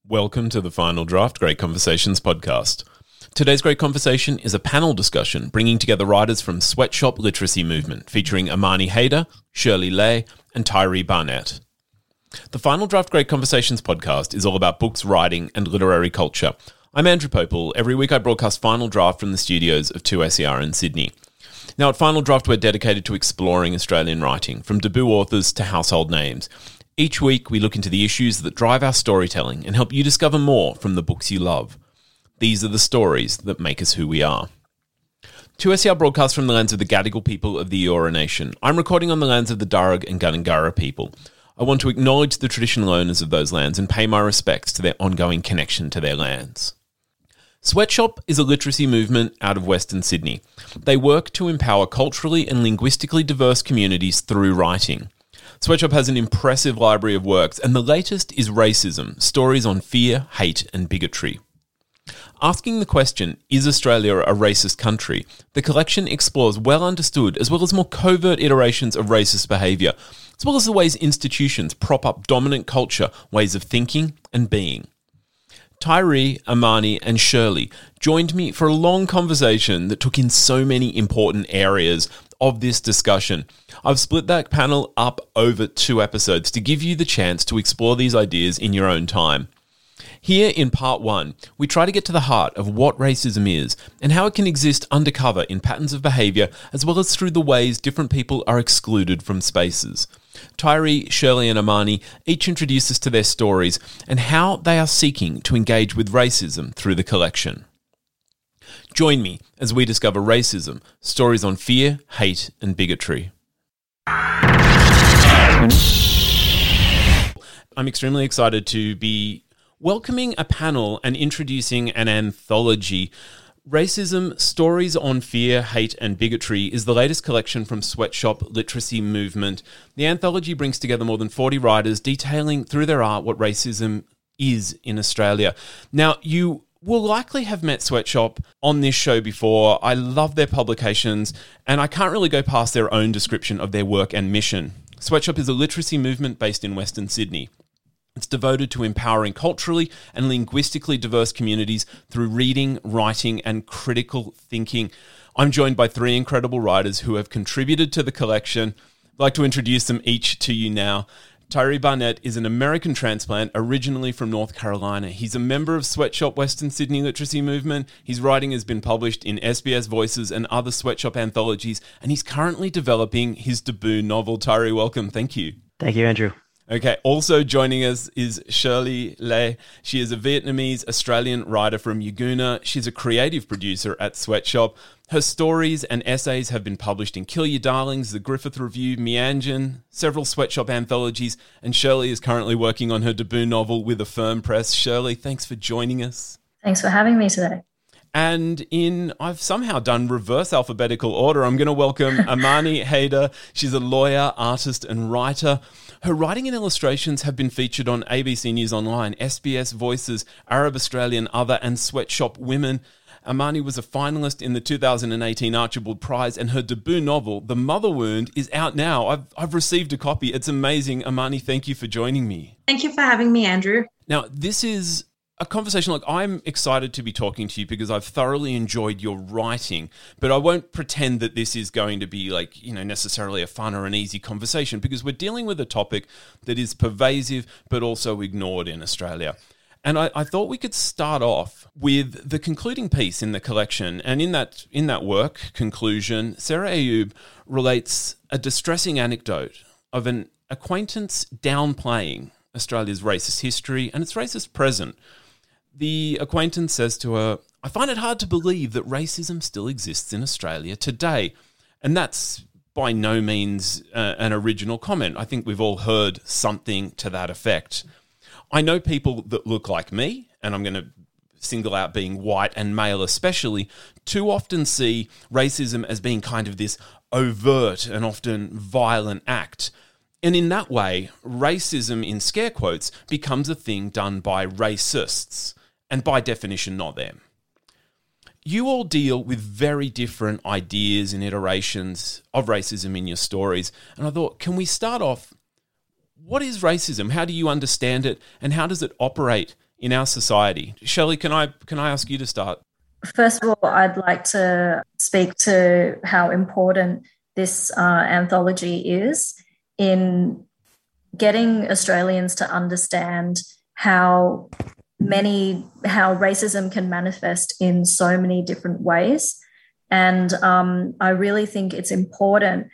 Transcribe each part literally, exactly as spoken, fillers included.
Welcome to the Final Draft Great Conversations podcast. Today's great conversation is a panel discussion bringing together writers from Sweatshop Literacy Movement, featuring Amani Haider, Shirley Lay, and Tyree Barnett. The Final Draft Great Conversations podcast is all about books, writing, and literary culture. I'm Andrew Popel. Every week I broadcast Final Draft from the studios of two S E R in Sydney. Now at Final Draft we're dedicated to exploring Australian writing, from debut authors to household names. Each week, we look into the issues that drive our storytelling and help you discover more from the books you love. These are the stories that make us who we are. two S E R broadcasts from the lands of the Gadigal people of the Eora Nation. I'm recording on the lands of the Darug and Gundungurra people. I want to acknowledge the traditional owners of those lands and pay my respects to their ongoing connection to their lands. Sweatshop is a literacy movement out of Western Sydney. They work to empower culturally and linguistically diverse communities through writing. Sweatshop has an impressive library of works, and the latest is Racism, Stories on Fear, Hate and Bigotry. Asking the question, is Australia a racist country? The collection explores well understood as well as more covert iterations of racist behaviour, as well as the ways institutions prop up dominant culture, ways of thinking and being. Tyree, Amani and Shirley joined me for a long conversation that took in so many important areas of this discussion. I've split that panel up over two episodes to give you the chance to explore these ideas in your own time. Here in part one, we try to get to the heart of what racism is and how it can exist undercover in patterns of behaviour, as well as through the ways different people are excluded from spaces. Tyree, Shirley and Amani each introduce us to their stories and how they are seeking to engage with racism through the collection. Join me as we discover racism, stories on fear, hate and bigotry. I'm extremely excited to be welcoming a panel and introducing an anthology. Racism, Stories on Fear, Hate and Bigotry is the latest collection from Sweatshop Literacy Movement. The anthology brings together more than forty writers detailing through their art what racism is in Australia. Now, you will likely have met Sweatshop on this show before. I love their publications, and I can't really go past their own description of their work and mission. Sweatshop is a literacy movement based in Western Sydney. It's devoted to empowering culturally and linguistically diverse communities through reading, writing, and critical thinking. I'm joined by three incredible writers who have contributed to the collection. I'd like to introduce them each to you now. Tyree Barnett is an American transplant originally from North Carolina. He's a member of Sweatshop Western Sydney Literacy Movement. His writing has been published in S B S Voices and other Sweatshop anthologies, and he's currently developing his debut novel. Tyree, welcome. Thank you. Thank you, Andrew. Okay, also joining us is Shirley Lay. She is a Vietnamese-Australian writer from Yaguna. She's a creative producer at Sweatshop. Her stories and essays have been published in Kill Your Darlings, The Griffith Review, Meanjin, several Sweatshop anthologies, and Shirley is currently working on her debut novel with Affirm Press. Shirley, thanks for joining us. Thanks for having me today. And in, I've somehow done reverse alphabetical order. I'm going to welcome Amani Haider. She's a lawyer, artist and writer. Her writing and illustrations have been featured on A B C News Online, S B S Voices, Arab Australian Other and Sweatshop Women. Amani was a finalist in the two thousand eighteen Archibald Prize, and her debut novel, The Mother Wound, is out now. I've, I've received a copy. It's amazing. Amani, thank you for joining me. Thank you for having me, Andrew. Now, this is a conversation. Like, I'm excited to be talking to you because I've thoroughly enjoyed your writing, but I won't pretend that this is going to be like, you know, necessarily a fun or an easy conversation, because we're dealing with a topic that is pervasive but also ignored in Australia. And I, I thought we could start off with the concluding piece in the collection. And in that in that work, Conclusion, Sarah Ayub relates a distressing anecdote of an acquaintance downplaying Australia's racist history and its racist present. The acquaintance says to her, "I find it hard to believe that racism still exists in Australia today." And that's by no means uh, an original comment. I think we've all heard something to that effect. I know people that look like me, and I'm going to single out being white and male especially, too often see racism as being kind of this overt and often violent act. And in that way, racism, in scare quotes, becomes a thing done by racists, and by definition, not them. You all deal with very different ideas and iterations of racism in your stories, and I thought, can we start off, what is racism? How do you understand it, and how does it operate in our society. Shirley, can I can I ask you to start? First of all, I'd like to speak to how important this uh, anthology is in getting Australians to understand how many, how racism can manifest in so many different ways. And um, I really think it's important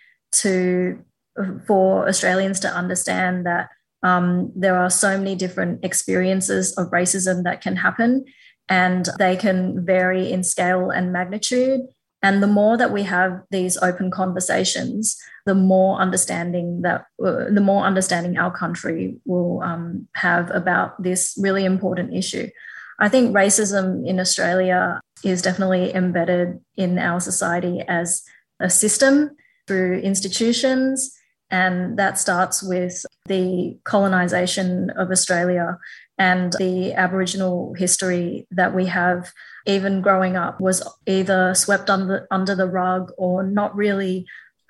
to, for Australians to understand that um, there are so many different experiences of racism that can happen, and they can vary in scale and magnitude. And the more that we have these open conversations, the more understanding that uh, the more understanding our country will um, have about this really important issue. I think racism in Australia is definitely embedded in our society as a system through institutions, and that starts with the colonisation of Australia and the Aboriginal history that we have. Even growing up was either swept under, under the rug or not really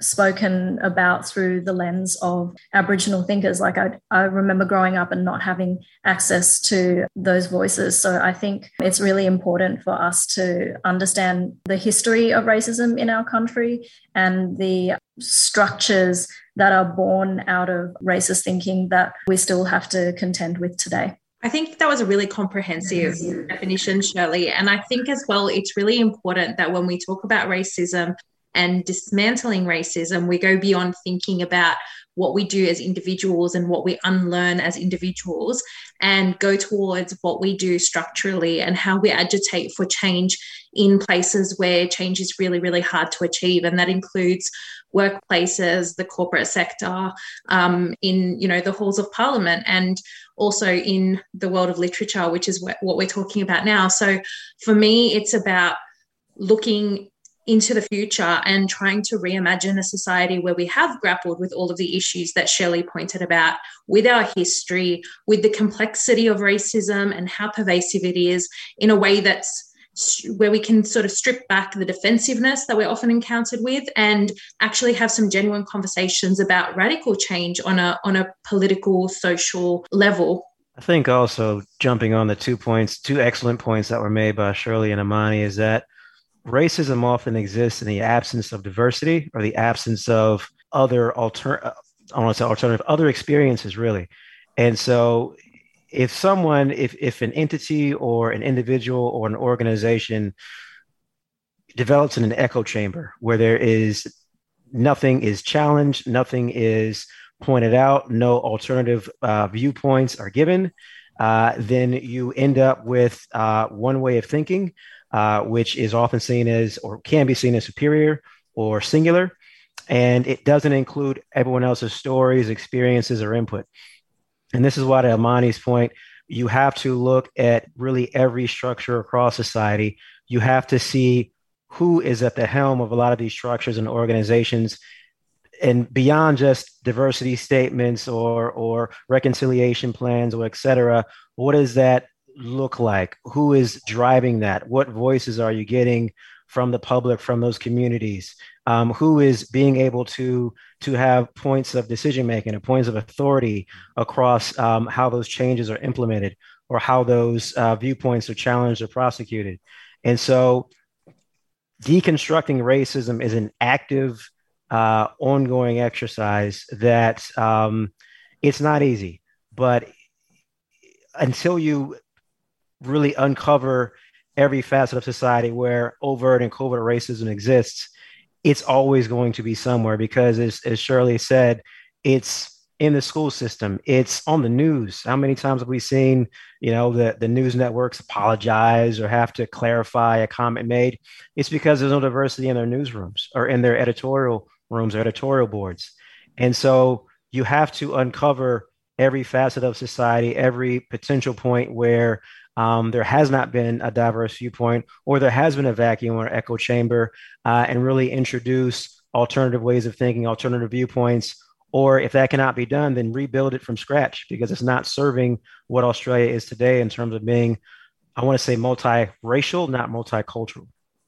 spoken about through the lens of Aboriginal thinkers. Like I, I remember growing up and not having access to those voices. So I think it's really important for us to understand the history of racism in our country and the structures that are born out of racist thinking that we still have to contend with today. I think that was a really comprehensive definition, Shirley. And I think as well, it's really important that when we talk about racism and dismantling racism, we go beyond thinking about what we do as individuals and what we unlearn as individuals and go towards what we do structurally and how we agitate for change in places where change is really, really hard to achieve. And that includes workplaces, the corporate sector, um, in, you know, the halls of parliament, and also in the world of literature, which is what, what we're talking about now. So for me, it's about looking into the future and trying to reimagine a society where we have grappled with all of the issues that Shirley pointed about, with our history, with the complexity of racism and how pervasive it is, in a way that's where we can sort of strip back the defensiveness that we're often encountered with and actually have some genuine conversations about radical change on a on a political, social level. I think also jumping on the two points, two excellent points that were made by Shirley and Amani, is that racism often exists in the absence of diversity or the absence of other alter, I don't want to say alternative, other experiences, really. And so if someone, if, if an entity or an individual or an organization develops in an echo chamber where there is nothing is challenged, nothing is pointed out, no alternative uh, viewpoints are given, uh, then you end up with uh, one way of thinking, uh, which is often seen as, or can be seen as, superior or singular, and it doesn't include everyone else's stories, experiences, or input. And this is why, to Amani's point, you have to look at really every structure across society. You have to see who is at the helm of a lot of these structures and organizations, and beyond just diversity statements or or reconciliation plans or et cetera, what does that look like? Who is driving that? What voices are you getting from the public, from those communities? Um, who is being able to to have points of decision making and points of authority across um, how those changes are implemented or how those uh, viewpoints are challenged or prosecuted? And so deconstructing racism is an active, uh, ongoing exercise that um, it's not easy, but until you really uncover every facet of society where overt and covert racism exists, it's always going to be somewhere, because as, as Shirley said, it's in the school system, it's on the news. How many times have we seen, you know, the, the news networks apologize or have to clarify a comment made? It's because there's no diversity in their newsrooms or in their editorial rooms or editorial boards. And so you have to uncover every facet of society, every potential point where Um, there has not been a diverse viewpoint, or there has been a vacuum or echo chamber, uh, and really introduce alternative ways of thinking, alternative viewpoints. Or if that cannot be done, then rebuild it from scratch, because it's not serving what Australia is today in terms of being, I want to say, multiracial, not multicultural.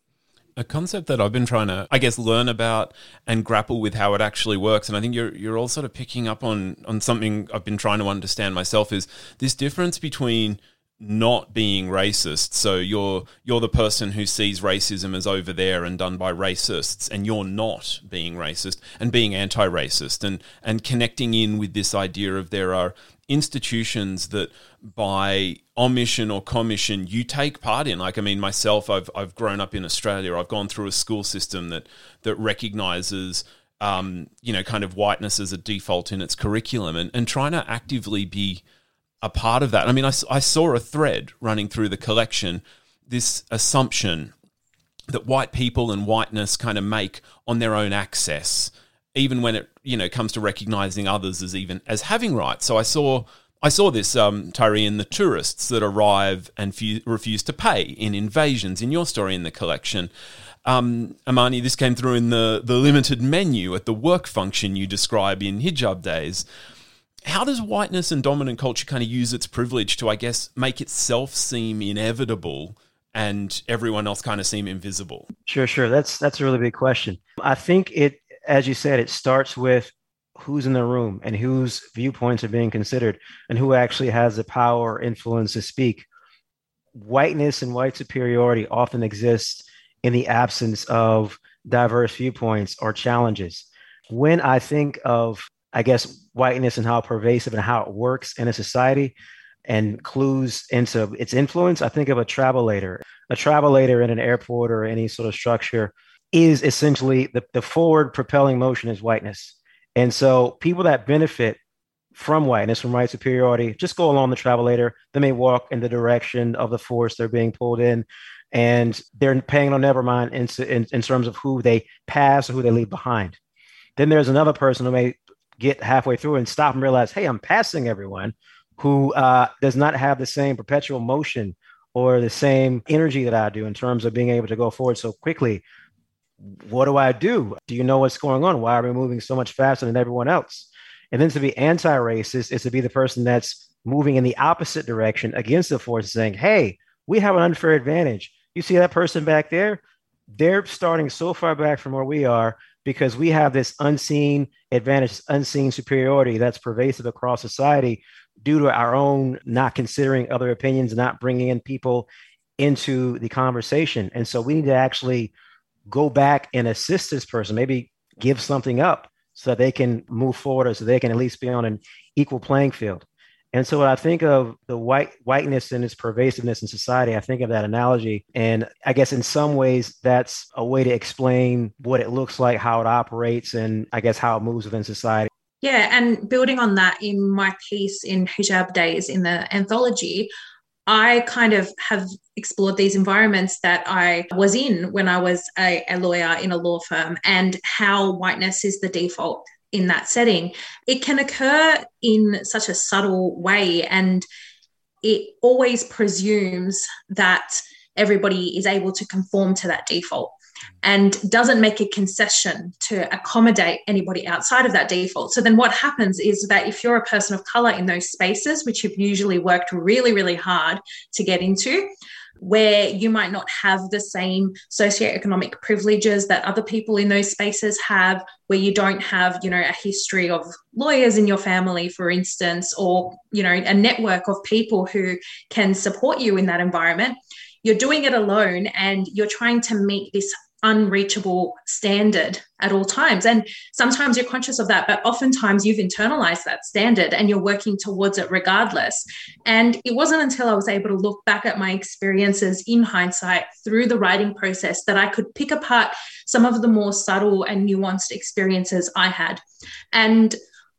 A concept that I've been trying to, I guess, learn about and grapple with how it actually works, and I think you're you're all sort of picking up on on something I've been trying to understand myself, is this difference between not being racist. So you're you're the person who sees racism as over there and done by racists, and you're not being racist and being anti-racist, and and connecting in with this idea of there are institutions that by omission or commission you take part in. Like, I mean, myself, I've I've grown up in Australia. I've gone through a school system that that recognizes um, you know, kind of whiteness as a default in its curriculum, and, and trying to actively be a part of that. I mean, I, I saw a thread running through the collection, this assumption that white people and whiteness kind of make on their own access, even when it, you know, comes to recognizing others as even as having rights. So I saw I saw this, um, Tyree, in the tourists that arrive and fu- refuse to pay in invasions, in your story in the collection. Um, Amani, this came through in the, the limited menu at the work function you describe in Hijab Days. How does whiteness and dominant culture kind of use its privilege to, I guess, make itself seem inevitable and everyone else kind of seem invisible? Sure, sure. That's that's a really big question. I think it, as you said, it starts with who's in the room and whose viewpoints are being considered and who actually has the power or influence to speak. Whiteness and white superiority often exists in the absence of diverse viewpoints or challenges. When I think of, I guess, whiteness and how pervasive and how it works in a society and clues into its influence, I think of a travelator. A travelator in an airport or any sort of structure is essentially the, the forward propelling motion is whiteness. And so people that benefit from whiteness, from white superiority, just go along the travelator. They may walk in the direction of the force they're being pulled in, and they're paying no never mind in, in, in terms of who they pass or who they leave behind. Then there's another person who may get halfway through and stop and realize, hey, I'm passing everyone, who uh, does not have the same perpetual motion or the same energy that I do in terms of being able to go forward so quickly. What do I do? Do you know what's going on? Why are we moving so much faster than everyone else? And then to be anti-racist is to be the person that's moving in the opposite direction against the force, saying, hey, we have an unfair advantage. You see that person back there? They're starting so far back from where we are because we have this unseen advantage, unseen superiority that's pervasive across society due to our own not considering other opinions, not bringing in people into the conversation. And so we need to actually go back and assist this person, maybe give something up so that they can move forward or so they can at least be on an equal playing field. And so when I think of the white whiteness and its pervasiveness in society, I think of that analogy. And I guess in some ways, that's a way to explain what it looks like, how it operates, and I guess how it moves within society. Yeah, and building on that, in my piece in Hijab Days in the anthology, I kind of have explored these environments that I was in when I was a, a lawyer in a law firm, and how whiteness is the default in that setting. It can occur in such a subtle way, and it always presumes that everybody is able to conform to that default and doesn't make a concession to accommodate anybody outside of that default. So then what happens is that if you're a person of color in those spaces, which you've usually worked really, really hard to get into, where you might not have the same socioeconomic privileges that other people in those spaces have, where you don't have, you know, a history of lawyers in your family, for instance, or, you know, a network of people who can support you in that environment, you're doing it alone and you're trying to meet this unreachable standard at all times. And sometimes you're conscious of that, but oftentimes you've internalized that standard and you're working towards it regardless. And it wasn't until I was able to look back at my experiences in hindsight through the writing process that I could pick apart some of the more subtle and nuanced experiences I had. And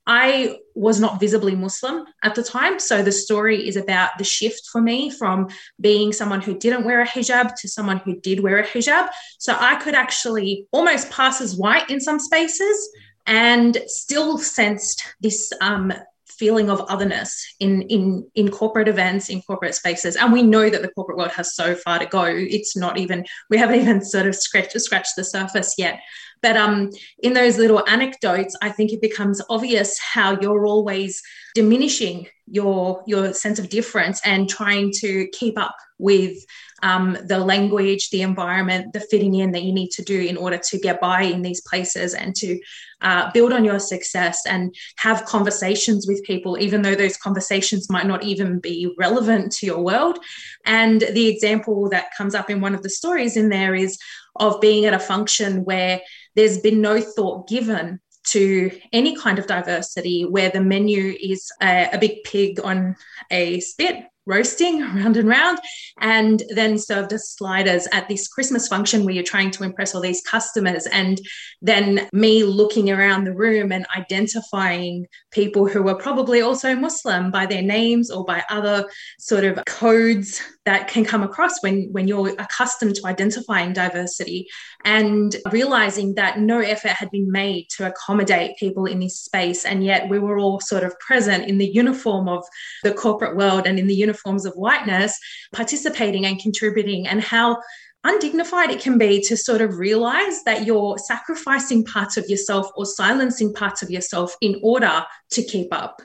I was not visibly Muslim at the time. So the story is about the shift for me from being someone who didn't wear a hijab to someone who did wear a hijab. So I could actually almost pass as white in some spaces and still sensed this um, feeling of otherness in, in, in corporate events, in corporate spaces. And we know that the corporate world has so far to go. It's not even, we haven't even sort of scratched, scratched the surface yet. But um, in those little anecdotes, I think it becomes obvious how you're always diminishing your your sense of difference and trying to keep up with um, the language, the environment, the fitting in that you need to do in order to get by in these places and to uh, build on your success and have conversations with people, even though those conversations might not even be relevant to your world. And the example that comes up in one of the stories in there is of being at a function where there's been no thought given to any kind of diversity, where the menu is a, a big pig on a spit, roasting round and round, and then served as sliders at this Christmas function where you're trying to impress all these customers. And then me looking around the room and identifying people who were probably also Muslim by their names or by other sort of codes that can come across when, when you're accustomed to identifying diversity, and realizing that no effort had been made to accommodate people in this space. And yet we were all sort of present in the uniform of the corporate world and in the uniforms of whiteness, participating and contributing, and how undignified it can be to sort of realize that you're sacrificing parts of yourself or silencing parts of yourself in order to keep up.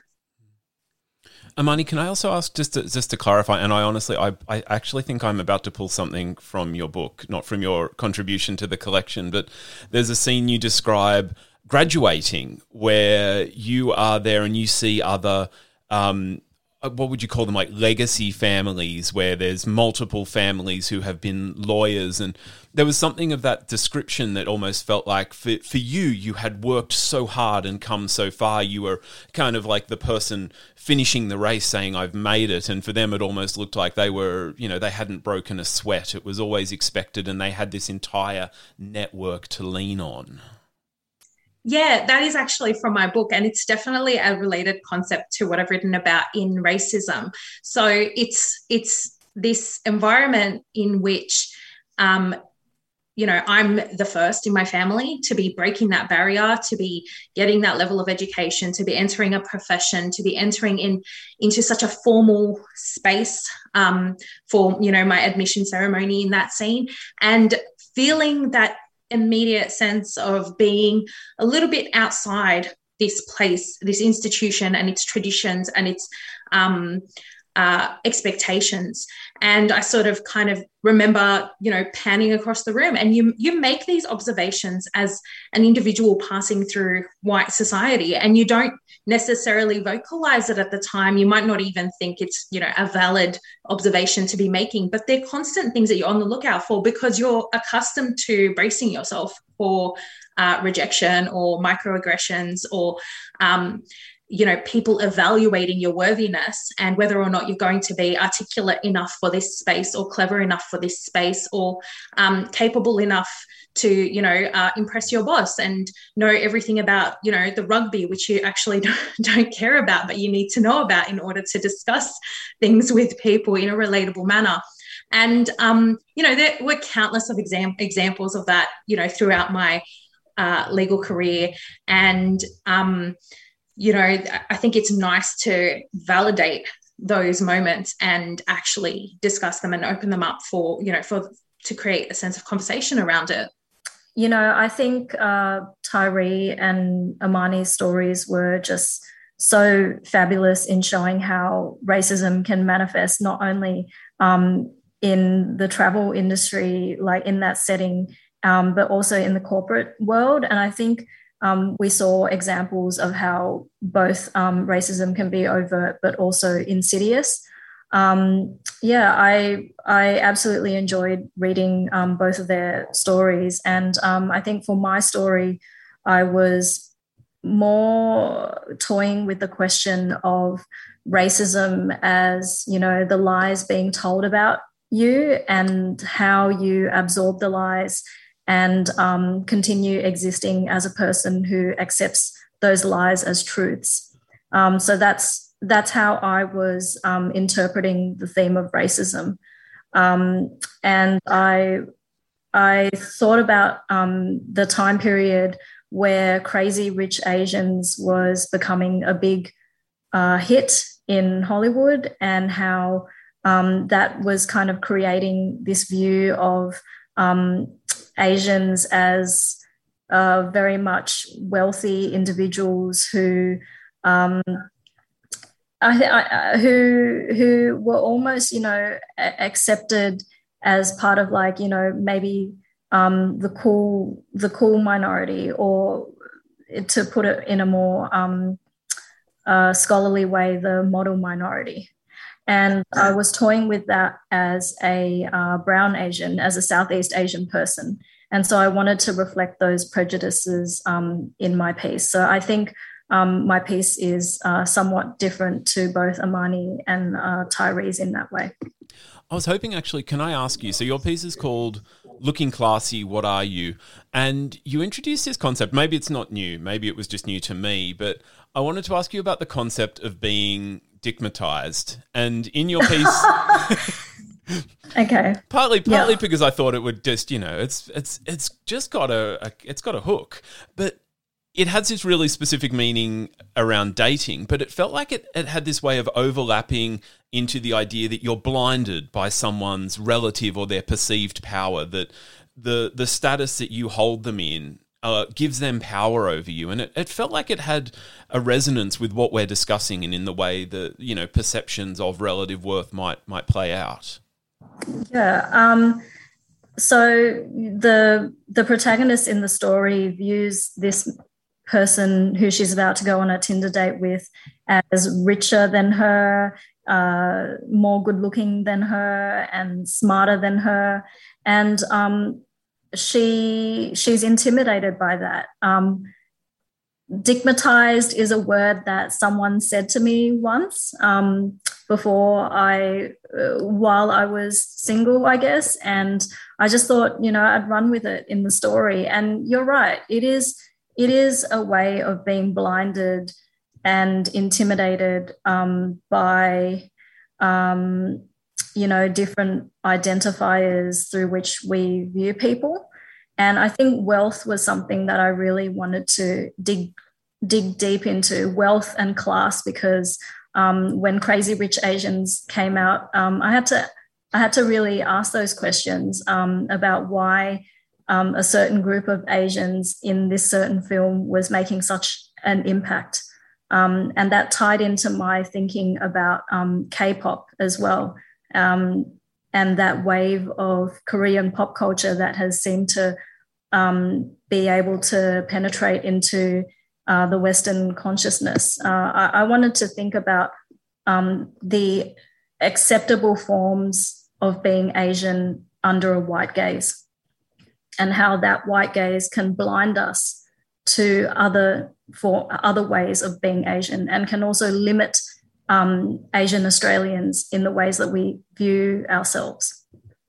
Amani, can I also ask, just to, just to clarify, and I honestly, I, I actually think I'm about to pull something from your book, not from your contribution to the collection, but there's a scene you describe graduating where you are there and you see other, um, what would you call them, like legacy families, where there's multiple families who have been lawyers. And there was something of that description that almost felt like for, for you, you had worked so hard and come so far. You were kind of like the person finishing the race saying, I've made it. And for them, it almost looked like they were, you know, they hadn't broken a sweat. It was always expected, and they had this entire network to lean on. Yeah, that is actually from my book, and it's definitely a related concept to what I've written about in racism. So it's it's this environment in which, um, you know, I'm the first in my family to be breaking that barrier, to be getting that level of education, to be entering a profession, to be entering in into such a formal space um, for, you know, my admission ceremony in that scene, and feeling that immediate sense of being a little bit outside this place, this institution and its traditions and its um, uh, expectations. And I sort of kind of remember, you know, panning across the room, and you you make these observations as an individual passing through white society, and you don't necessarily vocalize it at the time. You might not even think it's, you know, a valid observation to be making, but they're constant things that you're on the lookout for, because you're accustomed to bracing yourself for uh, rejection or microaggressions or um, you know, people evaluating your worthiness and whether or not you're going to be articulate enough for this space, or clever enough for this space, or um, capable enough to, you know, uh, impress your boss and know everything about, you know, the rugby, which you actually don't, don't care about, but you need to know about in order to discuss things with people in a relatable manner. And, um, you know, there were countless of exam- examples of that, you know, throughout my uh, legal career. And, um, you know, I think it's nice to validate those moments and actually discuss them and open them up for, you know, for to create a sense of conversation around it. You know, I think uh, Tyree and Amani's stories were just so fabulous in showing how racism can manifest not only um, in the travel industry, like in that setting, um, but also in the corporate world. And I think Um, we saw examples of how both um, racism can be overt but also insidious. Um, yeah, I I absolutely enjoyed reading um, both of their stories. And um, I think for my story, I was more toying with the question of racism as, you know, the lies being told about you and how you absorb the lies and um, continue existing as a person who accepts those lies as truths. Um, so that's that's how I was um, interpreting the theme of racism. Um, and I, I thought about um, the time period where Crazy Rich Asians was becoming a big uh, hit in Hollywood, and how um, that was kind of creating this view of um, Asians as uh, very much wealthy individuals who um, I, I, who who were almost, you know, accepted as part of, like, you know, maybe um, the cool the cool minority, or to put it in a more um, uh, scholarly way, the model minority. And I was toying with that as a uh, brown Asian, as a Southeast Asian person. And so I wanted to reflect those prejudices um, in my piece. So I think um, my piece is uh, somewhat different to both Amani and uh, Tyrese in that way. I was hoping, actually, can I ask you, so your piece is called Looking Classy, What Are You? And you introduced this concept, maybe it's not new, maybe it was just new to me, but I wanted to ask you about the concept of being digmatized. And in your piece... okay. Partly partly yeah. because I thought it would just, you know, it's it's it's just got a, a it's got a hook. But it has this really specific meaning around dating, but it felt like it, it had this way of overlapping into the idea that you're blinded by someone's relative or their perceived power, that the the status that you hold them in uh, gives them power over you. And it, it felt like it had a resonance with what we're discussing and in the way that, you know, perceptions of relative worth might might play out. Yeah. Um, so the the protagonist in the story views this person who she's about to go on a Tinder date with as richer than her, uh, more good-looking than her, and smarter than her, and um, she she's intimidated by that. Um, Digmatized is a word that someone said to me once um, before I, uh, while I was single, I guess, and I just thought, you know, I'd run with it in the story. And you're right, it is it is a way of being blinded and intimidated um, by, um, you know, different identifiers through which we view people. And I think wealth was something that I really wanted to dig dig deep into, wealth and class, because um, when Crazy Rich Asians came out, um, I had to I had to really ask those questions um, about why um, a certain group of Asians in this certain film was making such an impact. Um, and that tied into my thinking about um, K-pop as well. Um, and that wave of Korean pop culture that has seemed to um, be able to penetrate into uh, the Western consciousness. Uh, I, I wanted to think about um, the acceptable forms of being Asian under a white gaze, and how that white gaze can blind us to other for other ways of being Asian, and can also limit Um, Asian Australians in the ways that we view ourselves.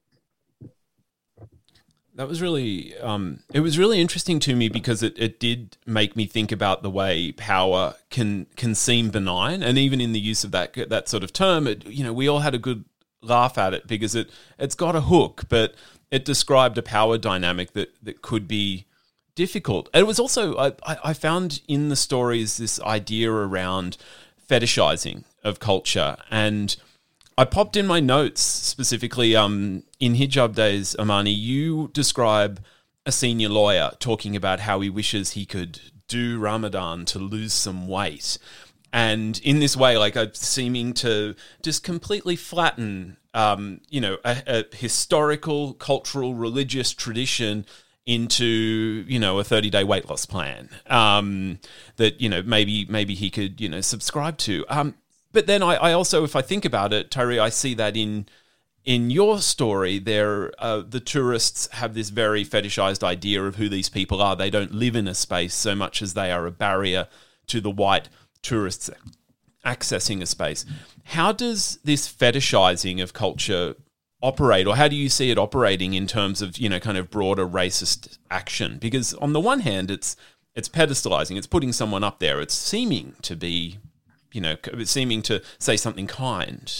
That was really, um, it was really interesting to me because it, it did make me think about the way power can can seem benign, and even in the use of that that sort of term, it, you know, we all had a good laugh at it because it it's got a hook, but it described a power dynamic that that could be difficult. And it was also, I, I found in the stories this idea around fetishizing of culture, and I popped in my notes specifically um, in Hijab Days, Amani, you describe a senior lawyer talking about how he wishes he could do Ramadan to lose some weight, and in this way, like uh, seeming to just completely flatten, um, you know, a, a historical, cultural, religious tradition into, you know, a thirty-day weight loss plan um, that, you know, maybe maybe he could, you know, subscribe to. Um, but then I, I also, if I think about it, Tyree, I see that in in your story, there uh, the tourists have this very fetishized idea of who these people are. They don't live in a space so much as they are a barrier to the white tourists accessing a space. How does this fetishizing of culture operate, or how do you see it operating in terms of, you know, kind of broader racist action? Because on the one hand, it's it's pedestalizing, it's putting someone up there, it's seeming to be, you know, it's seeming to say something kind.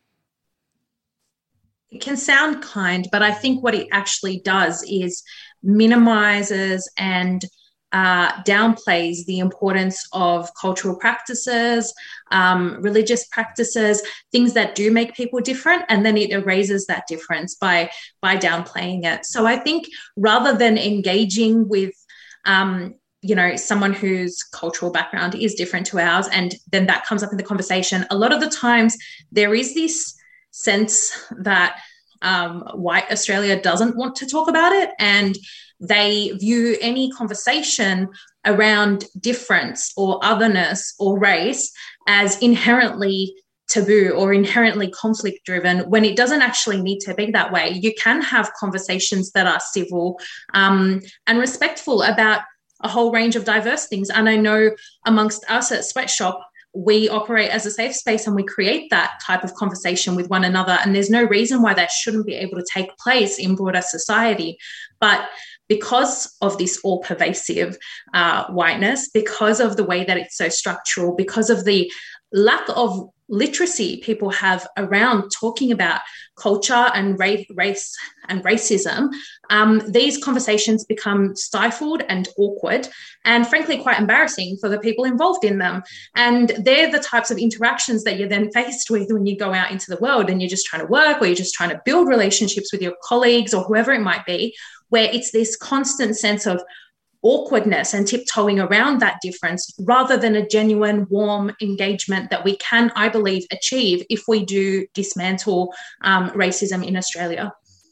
It can sound kind, but I think what it actually does is minimizes and uh, downplays the importance of cultural practices, um, religious practices, things that do make people different, and then it erases that difference by by downplaying it. So I think rather than engaging with um, you know, someone whose cultural background is different to ours, and then that comes up in the conversation. A lot of the times there is this sense that um, white Australia doesn't want to talk about it, and they view any conversation around difference or otherness or race as inherently taboo or inherently conflict driven, when it doesn't actually need to be that way. You can have conversations that are civil um, and respectful about a whole range of diverse things. And I know amongst us at Sweatshop, we operate as a safe space and we create that type of conversation with one another. And there's no reason why that shouldn't be able to take place in broader society. But because of this all-pervasive uh, whiteness, because of the way that it's so structural, because of the lack of literacy people have around talking about culture and race, race and racism, um, these conversations become stifled and awkward and frankly quite embarrassing for the people involved in them. And they're the types of interactions that you're then faced with when you go out into the world and you're just trying to work, or you're just trying to build relationships with your colleagues or whoever it might be, where it's this constant sense of awkwardness and tiptoeing around that difference rather than a genuine, warm engagement that we can, I believe, achieve if we do dismantle um, racism in Australia.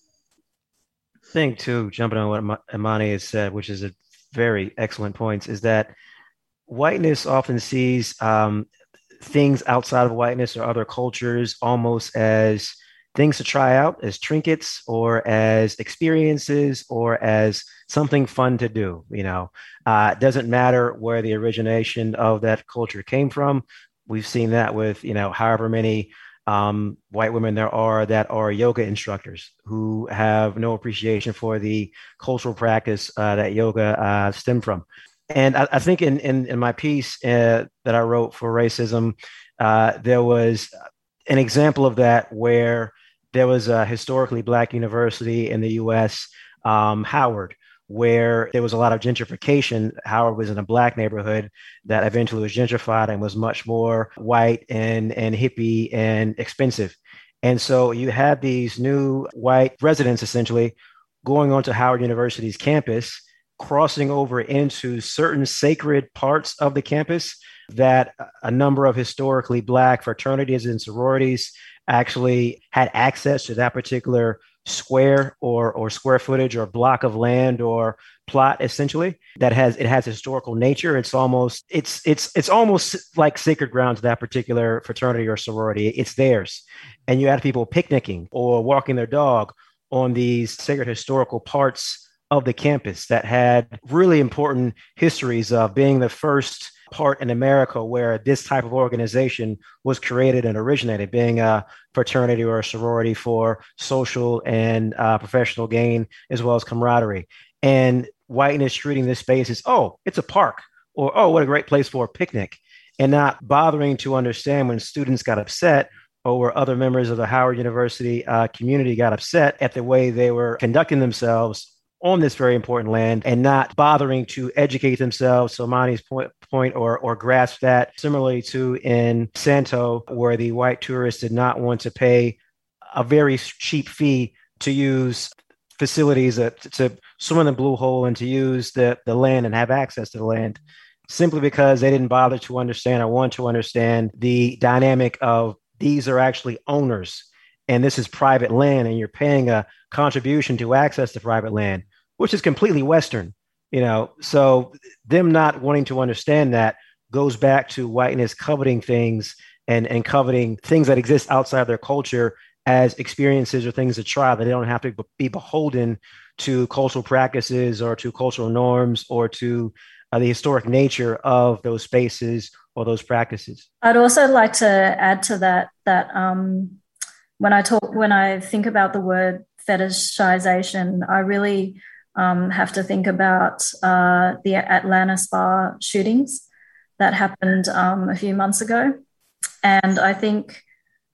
I think, too, jumping on what Imani has said, which is a very excellent point, is that whiteness often sees um, things outside of whiteness or other cultures almost as things to try out, as trinkets or as experiences or as something fun to do. You know, uh, it doesn't matter where the origination of that culture came from. We've seen that with, you know, however many um, white women there are that are yoga instructors who have no appreciation for the cultural practice uh, that yoga uh, stemmed from. And I, I think in, in, in my piece uh, that I wrote for racism, uh, there was an example of that where there was a historically Black university in the U S, um, Howard, where there was a lot of gentrification. Howard was in a Black neighborhood that eventually was gentrified and was much more white and, and hippie and expensive. And so you had these new white residents essentially going onto Howard University's campus, crossing over into certain sacred parts of the campus that a number of historically Black fraternities and sororities actually had access to that particular square or or square footage or block of land or plot, essentially, that has it has historical nature. It's almost it's it's it's almost like sacred ground to that particular fraternity or sorority. It's theirs. And you had people picnicking or walking their dog on these sacred historical parts of the campus that had really important histories of being the first part in America where this type of organization was created and originated, being a fraternity or a sorority for social and uh, professional gain, as well as camaraderie. And whiteness treating this space as, oh, it's a park, or, oh, what a great place for a picnic, and not bothering to understand when students got upset or other members of the Howard University uh, community got upset at the way they were conducting themselves on this very important land, and not bothering to educate themselves. So Mani's point, point or, or grasp that. Similarly to in Santo, where the white tourists did not want to pay a very cheap fee to use facilities uh, to swim in the Blue Hole and to use the, the land and have access to the land, simply because they didn't bother to understand or want to understand the dynamic of these are actually owners and this is private land, and you're paying a contribution to access to private land, which is completely Western, you know. So them not wanting to understand that goes back to whiteness coveting things and, and coveting things that exist outside their culture as experiences or things to try, that they don't have to be beholden to cultural practices or to cultural norms or to uh, the historic nature of those spaces or those practices. I'd also like to add to that, that um, when I talk, when I think about the word fetishization, I really um, have to think about uh, the Atlanta spa shootings that happened um, a few months ago. And I think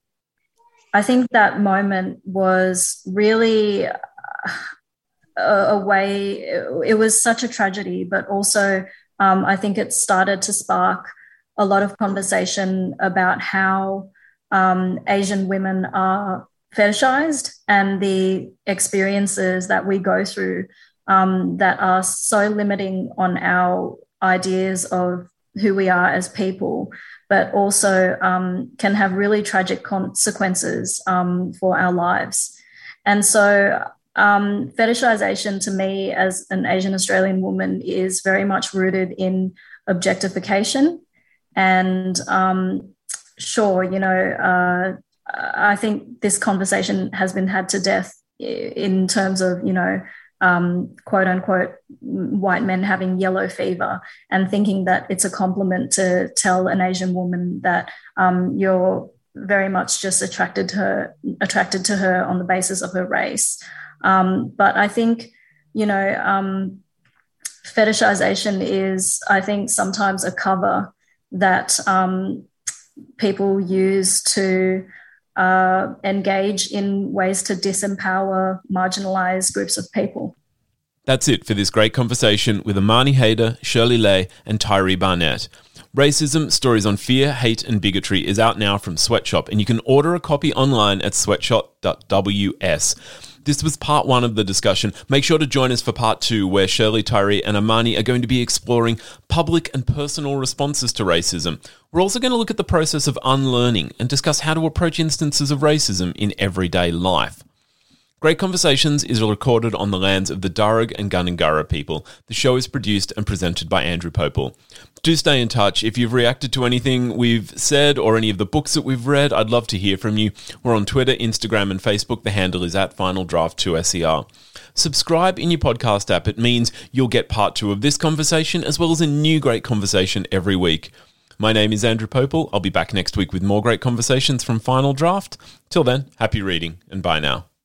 I think that moment was really a, a way, it was such a tragedy, but also um, I think it started to spark a lot of conversation about how um, Asian women are fetishized and the experiences that we go through um, that are so limiting on our ideas of who we are as people, but also um, can have really tragic consequences um, for our lives. And so um, fetishization to me as an Asian Australian woman is very much rooted in objectification. And um, sure, you know, uh, I think this conversation has been had to death in terms of, you know, um, quote unquote, white men having yellow fever and thinking that it's a compliment to tell an Asian woman that um, you're very much just attracted to her, attracted to her on the basis of her race. Um, but I think, you know, um, fetishization is, I think, sometimes a cover that um, people use to uh, engage in ways to disempower marginalized groups of people. That's it for this great conversation with Amani Haider, Shirley Lay and Tyree Barnett. Racism, Stories on Fear, Hate and Bigotry is out now from Sweatshop, and you can order a copy online at sweatshop dot w s. This was part one of the discussion. Make sure to join us for part two, where Shirley, Tyree and Amani are going to be exploring public and personal responses to racism. We're also going to look at the process of unlearning and discuss how to approach instances of racism in everyday life. Great Conversations is recorded on the lands of the Darug and Gundungurra people. The show is produced and presented by Andrew Popel. Do stay in touch. If you've reacted to anything we've said or any of the books that we've read, I'd love to hear from you. We're on Twitter, Instagram and Facebook. The handle is at Final Draft two S E R. Subscribe in your podcast app. It means you'll get part two of this conversation as well as a new great conversation every week. My name is Andrew Popel. I'll be back next week with more great conversations from Final Draft. Till then, happy reading and bye now.